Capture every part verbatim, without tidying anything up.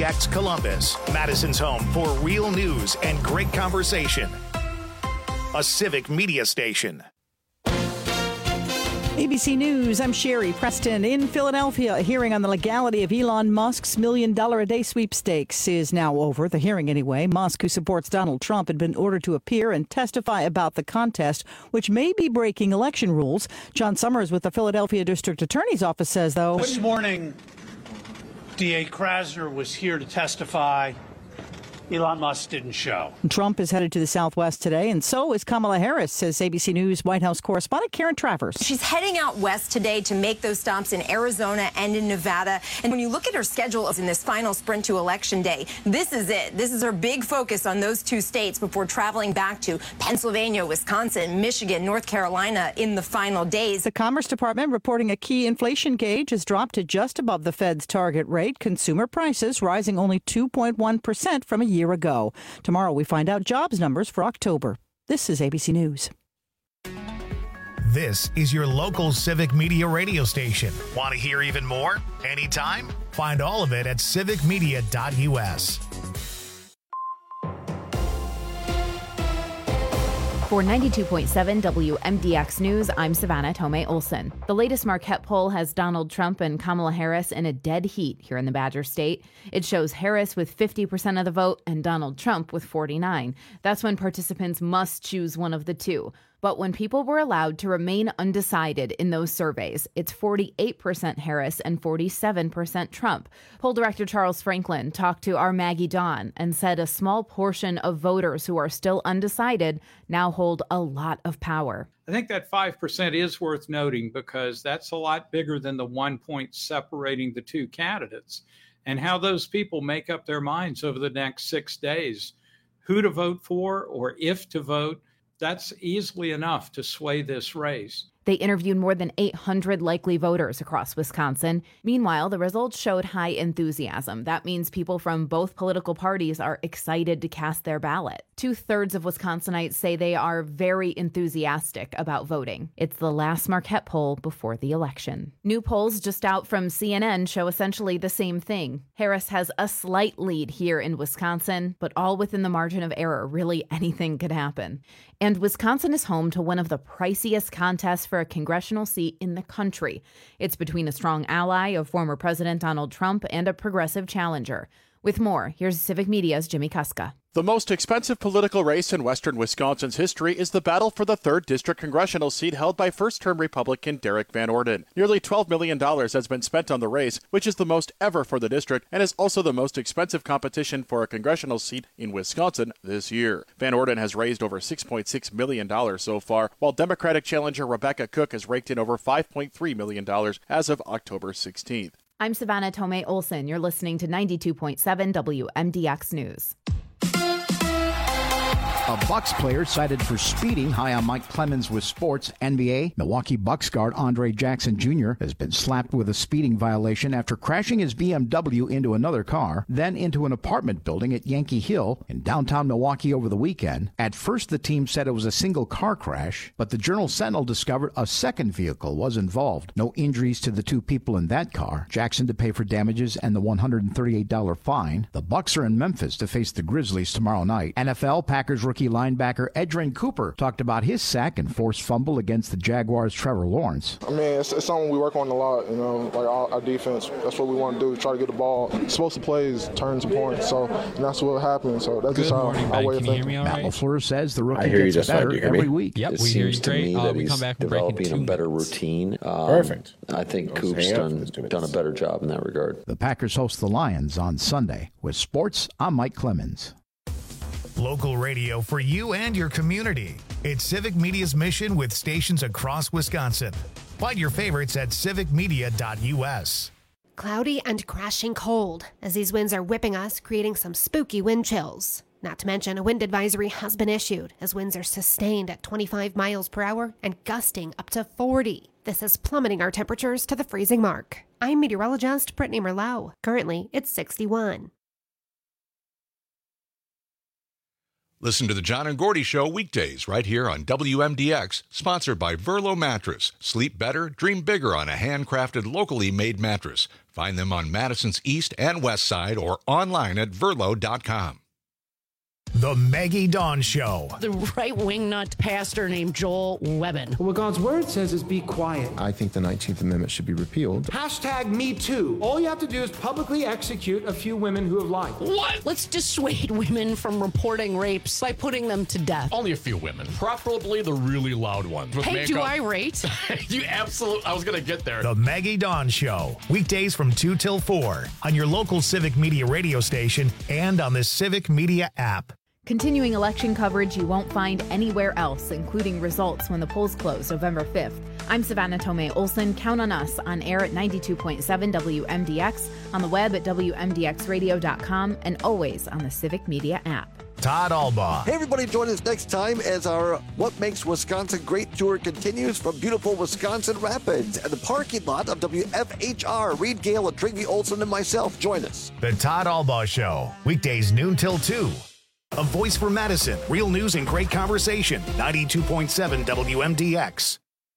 D X Columbus, Madison's home for real news and great conversation. A Civic Media station. A B C News, I'm Sherry Preston. In Philadelphia, a hearing on the legality of Elon Musk's million dollar a day sweepstakes is now over. The hearing, anyway. Musk, who supports Donald Trump, had been ordered to appear and testify about the contest, which may be breaking election rules. John Summers with the Philadelphia District Attorney's Office says, though. This morning, D A Krasner was here to testify. Elon Musk didn't show. Trump is headed to the Southwest today, and so is Kamala Harris, says A B C News White House correspondent Karen Travers. She's heading out west today to make those stops in Arizona and in Nevada. And when you look at her schedule in this final sprint to Election Day, this is it. This is her big focus on those two states before traveling back to Pennsylvania, Wisconsin, Michigan, North Carolina in the final days. The Commerce Department reporting a key inflation gauge has dropped to just above the Fed's target rate. Consumer prices rising only two point one percent from a year ago. Tomorrow we find out jobs numbers for October. This is A B C News. This is your local Civic Media radio station. Want to hear even more? Anytime? Find all of it at civic media dot u s. For ninety-two point seven W M D X News, I'm Savannah Tomei Olson. The latest Marquette poll has Donald Trump and Kamala Harris in a dead heat here in the Badger State. It shows Harris with fifty percent of the vote and Donald Trump with forty-nine. That's when participants must choose one of the two. But when people were allowed to remain undecided in those surveys, it's forty-eight percent Harris and forty-seven percent Trump. Poll director Charles Franklin talked to our Maggie Dawn and said a small portion of voters who are still undecided now hold a lot of power. I think that five percent is worth noting because that's a lot bigger than the one point separating the two candidates. And how those people make up their minds over the next six days, who to vote for or if to vote, that's easily enough to sway this race. They interviewed more than eight hundred likely voters across Wisconsin. Meanwhile, the results showed high enthusiasm. That means people from both political parties are excited to cast their ballot. Two-thirds of Wisconsinites say they are very enthusiastic about voting. It's the last Marquette poll before the election. New polls just out from C N N show essentially the same thing. Harris has a slight lead here in Wisconsin, but all within the margin of error. Really, anything could happen. And Wisconsin is home to one of the priciest contests for a congressional seat in the country. It's between a strong ally of former President Donald Trump and a progressive challenger. With more, here's Civic Media's Jimmy Kuska. The most expensive political race in western Wisconsin's history is the battle for the third District congressional seat held by first-term Republican Derek Van Orden. Nearly twelve million dollars has been spent on the race, which is the most ever for the district and is also the most expensive competition for a congressional seat in Wisconsin this year. Van Orden has raised over six point six million dollars so far, while Democratic challenger Rebecca Cook has raked in over five point three million dollars as of October sixteenth. I'm Savannah Tomei Olson. You're listening to ninety-two point seven W M D X News. A Bucks player cited for speeding. High on Mike Clemens with sports. N B A, Milwaukee Bucks guard Andre Jackson Junior has been slapped with a speeding violation after crashing his B M W into another car, then into an apartment building at Yankee Hill in downtown Milwaukee over the weekend. At first, the team said it was a single car crash, but the Journal-Sentinel discovered a second vehicle was involved. No injuries to the two people in that car. Jackson to pay for damages and the one hundred thirty-eight dollars fine. The Bucks are in Memphis to face the Grizzlies tomorrow night. N F L Packers rookie linebacker Edgerrin Cooper talked about his sack and forced fumble against the Jaguars' Trevor Lawrence. I mean, it's, it's something we work on a lot, you know, like our, our defense. That's what we want to do, try to get the ball. Explosive plays, turns and points, so and that's what happens. So that's Good just morning, our, our way of Can you hear thinking. me all Matt right? LaFleur says the rookie I hear you gets just fine. better Do you hear every me? week. Yep, it we hear you seems to great. me Uh, that we he's come back and break in developing two a better minutes. routine. Um, Perfect. I think I'll Coop's hang out for done, those two done a minutes. better job in that regard. The Packers host the Lions on Sunday. With sports, I'm Mike Clemens. Local radio for you and your community. It's Civic Media's mission with stations across Wisconsin. Find your favorites at civic media dot u s. Cloudy and crashing cold as these winds are whipping us, creating some spooky wind chills. Not to mention, a wind advisory has been issued as winds are sustained at twenty-five miles per hour and gusting up to forty. This is plummeting our temperatures to the freezing mark. I'm meteorologist Brittany Merlot. Currently, it's sixty-one. Listen to the John and Gordy Show weekdays right here on W M D X, sponsored by Verlo Mattress. Sleep better, dream bigger on a handcrafted, locally made mattress. Find them on Madison's East and West Side or online at verlo dot com. The Maggie Dawn Show. The right-wing nut pastor named Joel Webbin. What God's word says is be quiet. I think the nineteenth Amendment should be repealed. Hashtag Me Too. All you have to do is publicly execute a few women who have lied. What? Let's dissuade women from reporting rapes by putting them to death. Only a few women, preferably the really loud ones. Hey, makeup. do I rate? You absolutely, I was going to get there. The Maggie Dawn Show. Weekdays from two till four on your local Civic Media radio station and on the Civic Media app. Continuing election coverage you won't find anywhere else, including results when the polls close November fifth. I'm Savannah Tomei Olson. Count on us on air at ninety-two point seven W M D X, on the web at W M D X radio dot com, and always on the Civic Media app. Todd Albaugh. Hey, everybody, join us next time as our What Makes Wisconsin Great tour continues from beautiful Wisconsin Rapids at the parking lot of W F H R. Reed Gale, and Trigby Olson, and myself. Join us. The Todd Albaugh Show. Weekdays noon till two. A voice for Madison. Real news and great conversation. ninety-two point seven W M D X.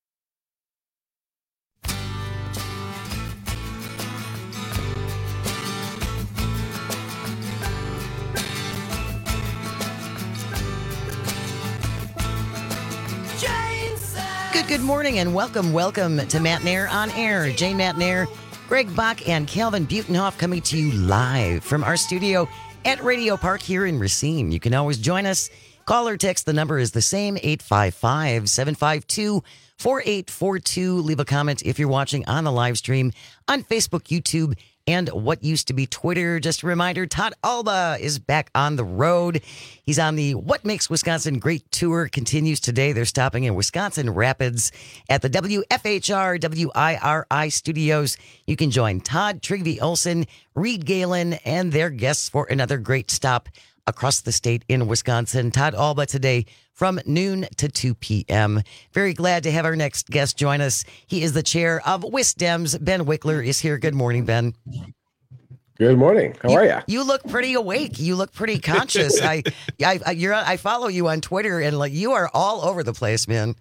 Good, good morning and welcome, welcome to Matt Nair on Air. Jane Matt Nair, Greg Bach, and Calvin Butenhoff coming to you live from our studio at Radio Park here in Racine. You can always join us. Call or text. The number is the same, eight five five, seven five two, four eight four two. Leave a comment if you're watching on the live stream on Facebook, YouTube, and what used to be Twitter. Just a reminder, Todd Albaugh is back on the road. He's on the What Makes Wisconsin Great tour. Continues today. They're stopping in Wisconsin Rapids at the W F H R W I R I studios. You can join Todd, Trigby Olson, Reed Galen, and their guests for another great stop across the state in Wisconsin. Todd Albaugh today from noon to two p.m. Very glad to have our next guest join us. He is the chair of WisDems. Ben Wickler is here. Good morning, Ben. Good morning. How you, are you? You look pretty awake. You look pretty conscious. I, I, I, you're, I follow you on Twitter, and like you are all over the place, man.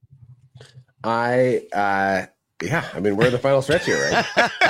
I, uh, yeah. I mean, we're in the final stretch here, right?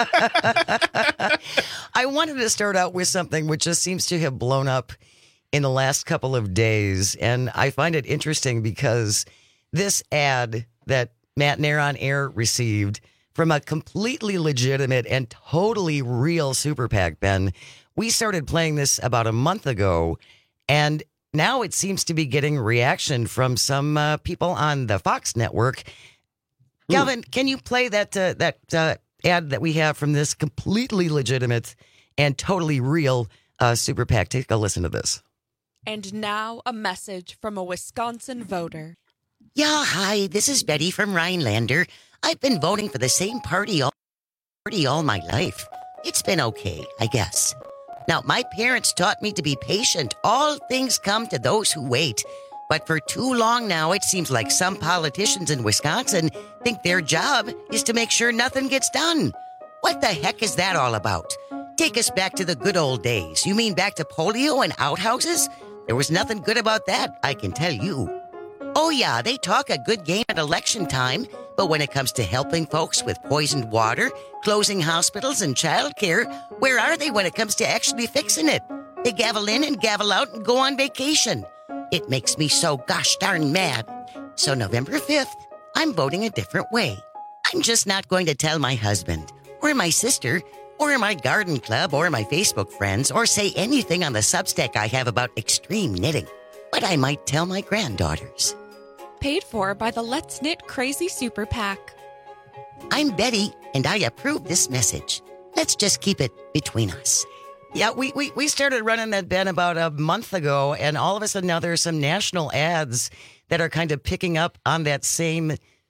I wanted to start out with something which just seems to have blown up in the last couple of days. And I find it interesting because this ad that Matt Nair on Air received from a completely legitimate and totally real super PAC, Ben, we started playing this about a month ago, and now it seems to be getting reaction from some uh, people on the Fox network. Ooh. Calvin, can you play that uh, that uh, ad that we have from this completely legitimate and totally real uh, super PAC? Take a listen to this. And now a message from a Wisconsin voter. Yeah, hi, this is Betty from Rhinelander. I've been voting for the same party all, party all my life. It's been okay, I guess. Now, my parents taught me to be patient. All things come to those who wait. But for too long now, it seems like some politicians in Wisconsin think their job is to make sure nothing gets done. What the heck is that all about? Take us back to the good old days. You mean back to polio and outhouses? There was nothing good about that, I can tell you. Oh yeah, they talk a good game at election time, but when it comes to helping folks with poisoned water, closing hospitals and childcare, where are they when it comes to actually fixing it? They gavel in and gavel out and go on vacation. It makes me so gosh darn mad. So November fifth, I'm voting a different way. I'm just not going to tell my husband, or my sister, or my garden club, or my Facebook friends, or say anything on the Substack I have about extreme knitting. But I might tell my granddaughters. Paid for by the Let's Knit Crazy Super PAC. I'm Betty, and I approve this message. Let's just keep it between us. Yeah, we, we, we started running that, Ben, about a month ago, and all of a sudden now there are some national ads that are kind of picking up on that same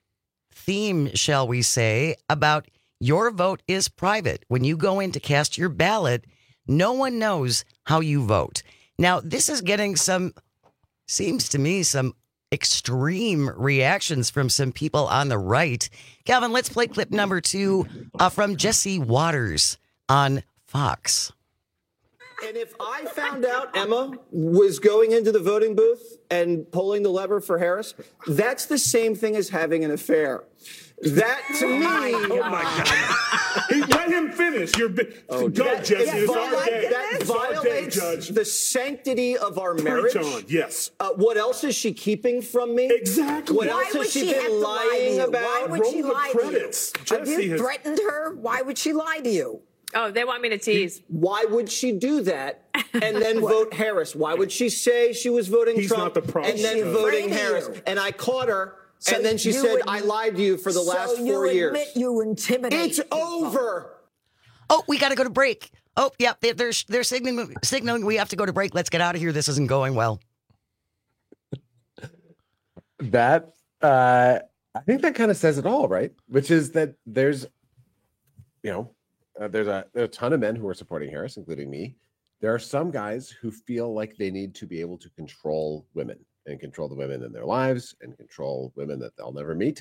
theme, shall we say, about your vote is private. When you go in to cast your ballot, no one knows how you vote. Now, this is getting some, seems to me, some extreme reactions from some people on the right. Calvin, let's play clip number two uh, from Jesse Waters on Fox. And if I found out Emma was going into the voting booth and pulling the lever for Harris, that's the same thing as having an affair. That to me, oh my God! Hey, let him finish. You're bi- oh, go, that, Jesse. that, It's that, our day. that It's our day, violates Judge. the sanctity of our Preach marriage. on, yes. Uh, what else is she keeping from me? Exactly. What Why else would has she, she have been to lie to lying you? about? Why would she Roll the lie to you? credits. Have Jesse you has- threatened her? Why would she lie to you? Oh, they want me to tease. Why would she do that and then vote Harris? Why would she say she was voting He's Trump not the problem. and then Is she voting afraid of Harris? you? And I caught her. So and then she you said, would- I lied to you for the so last you four years. admit you intimidate It's people. over. Oh, we got to go to break. Oh, yeah, they- they're, they're signaling, signaling we have to go to break. Let's get out of here. This isn't going well. That, uh, I think that kind of says it all, right? Which is that there's, you know, uh, there's a, there's a ton of men who are supporting Harris, including me. There are some guys who feel like they need to be able to control women and control the women in their lives and control women that they'll never meet.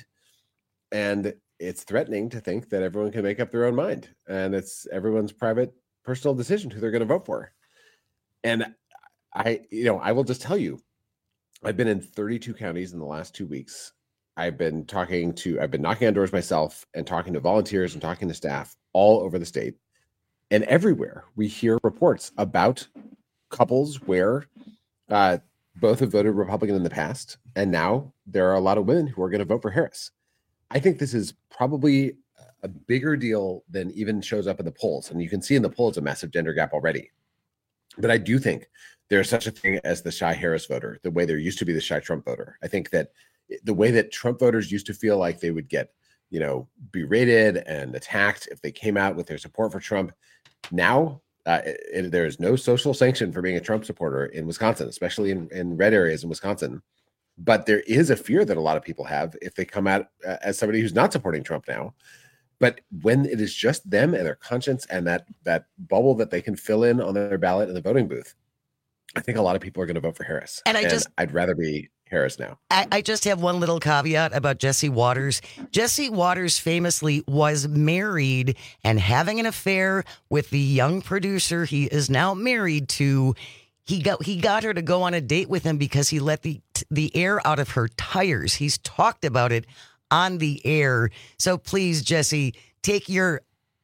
And it's threatening to think that everyone can make up their own mind. And it's everyone's private, personal decision who they're going to vote for. And I, you know, I will just tell you, I've been in thirty-two counties in the last two weeks. I've been talking to, I've been knocking on doors myself and talking to volunteers and talking to staff all over the state. And everywhere we hear reports about couples where uh, both have voted Republican in the past, and now there are a lot of women who are going to vote for Harris. I think this is probably a bigger deal than even shows up in the polls. And you can see in the polls a massive gender gap already. But I do think there's such a thing as the shy Harris voter, the way there used to be the shy Trump voter. I think that the way that Trump voters used to feel like they would get, you know, berated and attacked if they came out with their support for Trump, now uh, it, it, there is no social sanction for being a Trump supporter in Wisconsin, especially in, in red areas in Wisconsin. But there is a fear that a lot of people have if they come out uh, as somebody who's not supporting Trump now. But when it is just them and their conscience and that that bubble that they can fill in on their ballot in the voting booth, I think a lot of people are going to vote for Harris. And I just- I'd rather be Harris now. I, I just have one little caveat about Jesse Waters. Jesse Waters famously was married and having an affair with the young producer he is now married to. He got he got her to go on a date with him because he let the the air out of her tires. He's talked about it on the air. So please, Jesse, take your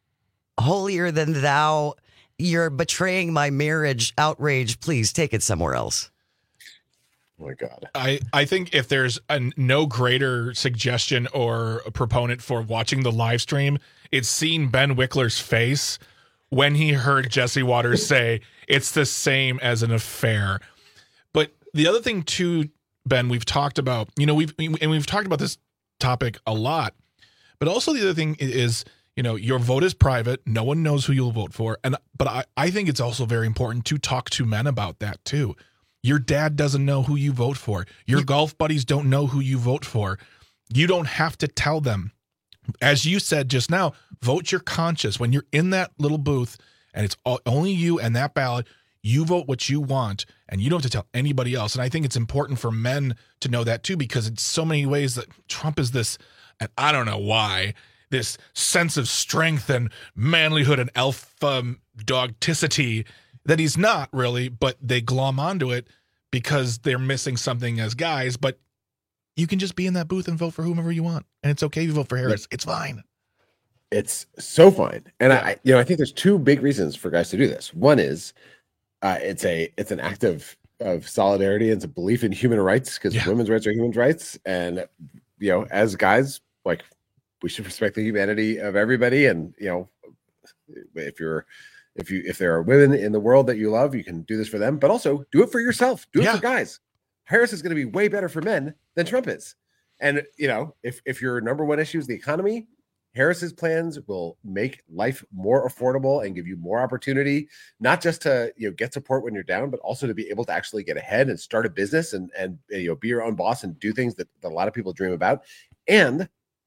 holier than thou, you're betraying my marriage outrage. Please take it somewhere else. Oh my God. I, I think if there's a no greater suggestion or a proponent for watching the live stream, it's seeing Ben Wickler's face when he heard Jesse Waters say it's the same as an affair. But the other thing too, Ben, we've talked about, you know, we've, and we've talked about this topic a lot, but also the other thing is, you know, your vote is private. No one knows who you'll vote for. And, but I, I think it's also very important to talk to men about that too. Your dad doesn't know who you vote for. Your you, golf buddies don't know who you vote for. You don't have to tell them. As you said just now, vote your conscience. When you're in that little booth and it's all, only you and that ballot, you vote what you want and you don't have to tell anybody else. And I think it's important for men to know that too, because it's so many ways that Trump is this, and I don't know why, this sense of strength and manlyhood and alpha dogticity that he's not really, but they glom onto it because they're missing something as guys. But you can just be in that booth and vote for whomever you want. And it's okay if you vote for Harris. It's fine. It's so fine. And I, you know, I think there's two big reasons for guys to do this. One is uh, it's a, it's an act of, of solidarity and it's a belief in human rights because yeah. women's rights are human rights. And, you know, as guys, like we should respect the humanity of everybody. And, you know, if you're, If you if there are women in the world that you love, you can do this for them, but also do it for yourself. Do it yeah. for guys. Harris is going to be way better for men than Trump is. And, you know, if, if your number one issue is the economy, Harris's plans will make life more affordable and give you more opportunity, not just to, you know, get support when you're down, but also to be able to actually get ahead and start a business and, and you know, be your own boss and do things that, that a lot of people dream about. And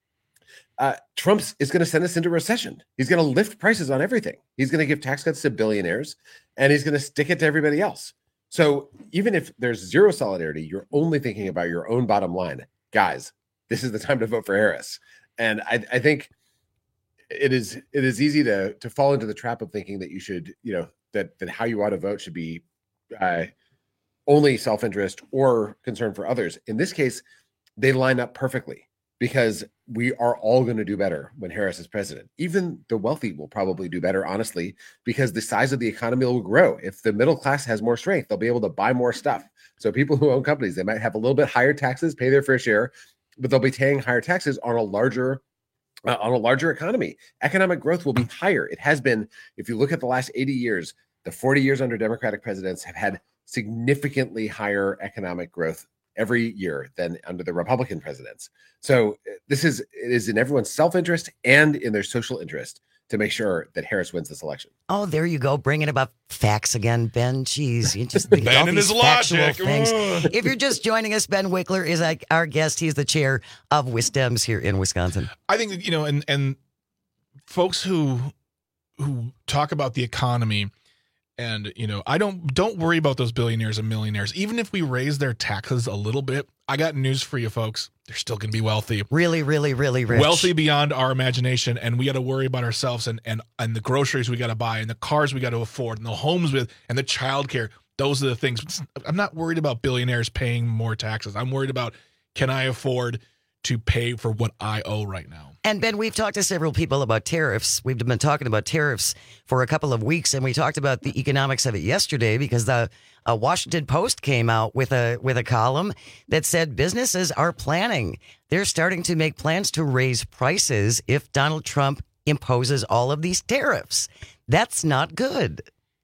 Uh, Trump is going to send us into recession. He's going to lift prices on everything. He's going to give tax cuts to billionaires, and he's going to stick it to everybody else. So even if there's zero solidarity, you're only thinking about your own bottom line. Guys, this is the time to vote for Harris. And I, I think it is it is easy to to fall into the trap of thinking that you should, you know, that that how you ought to vote should be uh, only self-interest or concern for others. In this case, they line up perfectly because we are all going to do better when Harris is president. Even the wealthy will probably do better, honestly, because the size of the economy will grow. If the middle class has more strength, they'll be able to buy more stuff. So people who own companies, they might have a little bit higher taxes, pay their fair share, but they'll be paying higher taxes on a larger uh, on a larger economy. Economic growth will be higher. It has been, if you look at the last eighty years, the forty years under Democratic presidents have had significantly higher economic growth every year than under the Republican presidents. So this is, it is in everyone's self-interest and in their social interest to make sure that Harris wins this election. Oh, there you go. Bringing about facts again, Ben. Jeez, you just think Ben all and these his factual logic. things. Ugh. If you're just joining us, Ben Wickler is like our guest. He's the chair of WisDems here in Wisconsin. I think, you know, and and folks who who talk about the economy, and, you know, I don't don't worry about those billionaires and millionaires. Even if we raise their taxes a little bit, I got news for you folks. They're still going to be wealthy. Really, really, really rich. Wealthy beyond our imagination, and we got to worry about ourselves and and and the groceries we got to buy and the cars we got to afford and the homes with and the childcare. Those are the things. I'm not worried about billionaires paying more taxes. I'm worried about, can I afford to pay for what I owe right now? And Ben, we've talked to several people about tariffs. We've been talking about tariffs for a couple of weeks, and we talked about the economics of it yesterday because the uh, Washington Post came out with a with a column that said businesses are planning. They're starting to make plans to raise prices if Donald Trump imposes all of these tariffs. That's not good.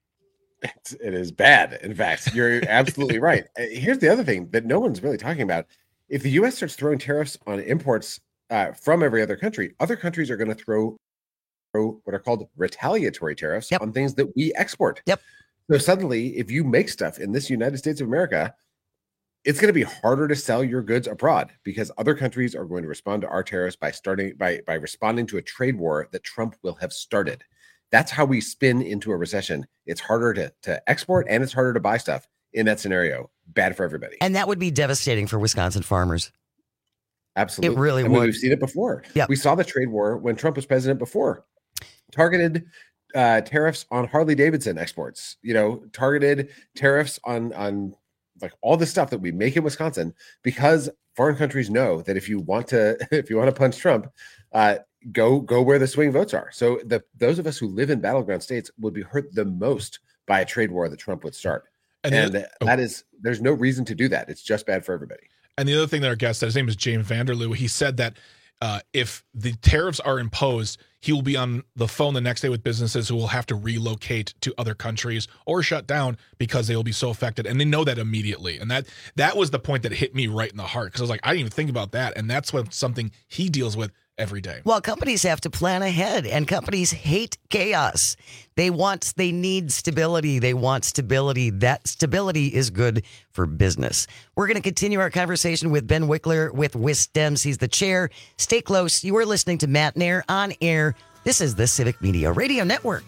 It's, it is bad. In fact, you're absolutely right. Here's the other thing that no one's really talking about. If the U S starts throwing tariffs on imports uh, from every other country, other countries are going to throw, throw what are called retaliatory tariffs yep. on things that we export. Yep. So suddenly, if you make stuff in this United States of America, it's going to be harder to sell your goods abroad because other countries are going to respond to our tariffs by starting by by responding to a trade war that Trump will have started. That's how we spin into a recession. It's harder to to export and it's harder to buy stuff in that scenario. Bad for everybody. And that would be devastating for Wisconsin farmers. Absolutely. It really I mean, would. We've seen it before. Yep. We saw the trade war when Trump was president before. Targeted uh, tariffs on Harley Davidson exports, you know, targeted tariffs on, on like all the stuff that we make in Wisconsin, because foreign countries know that if you want to, if you want to punch Trump, uh, go, go where the swing votes are. So the, those of us who live in battleground states would be hurt the most by a trade war that Trump would start. And, and the, that oh. is, there's no reason to do that. It's just bad for everybody. And the other thing that our guest said, his name is James Vanderloo. He said that uh, if the tariffs are imposed, he will be on the phone the next day with businesses who will have to relocate to other countries or shut down because they will be so affected. And they know that immediately. And that that was the point that hit me right in the heart, because I was like, I didn't even think about that. And that's what something he deals with every day. Well, companies have to plan ahead, and companies hate chaos. They want, they need stability. They want stability. That stability is good for business. We're going to continue our conversation with Ben Wickler with WisDems. He's the chair. Stay close. You are listening to Matt Nair on air. This is the Civic Media Radio Network.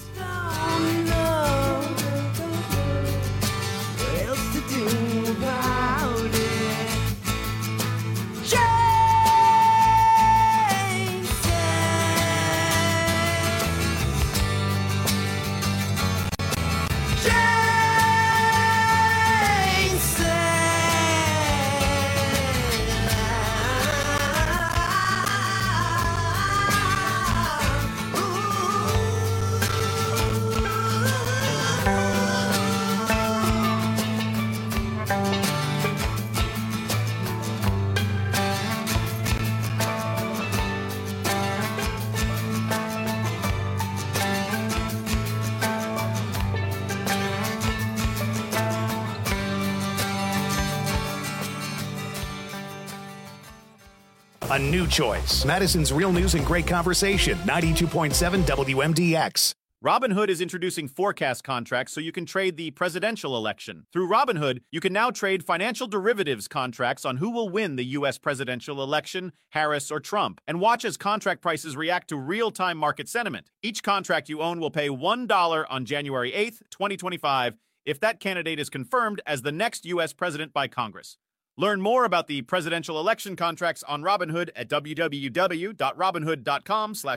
A new choice. Madison's Real News and Great Conversation. ninety-two point seven W M D X. Robinhood is introducing forecast contracts so you can trade the presidential election. Through Robinhood, you can now trade financial derivatives contracts on who will win the U S presidential election, Harris or Trump, and watch as contract prices react to real-time market sentiment. Each contract you own will pay one dollar on January eighth, twenty twenty-five, if that candidate is confirmed as the next U S president by Congress. Learn more about the presidential election contracts on Robinhood at w w w dot robinhood dot com slash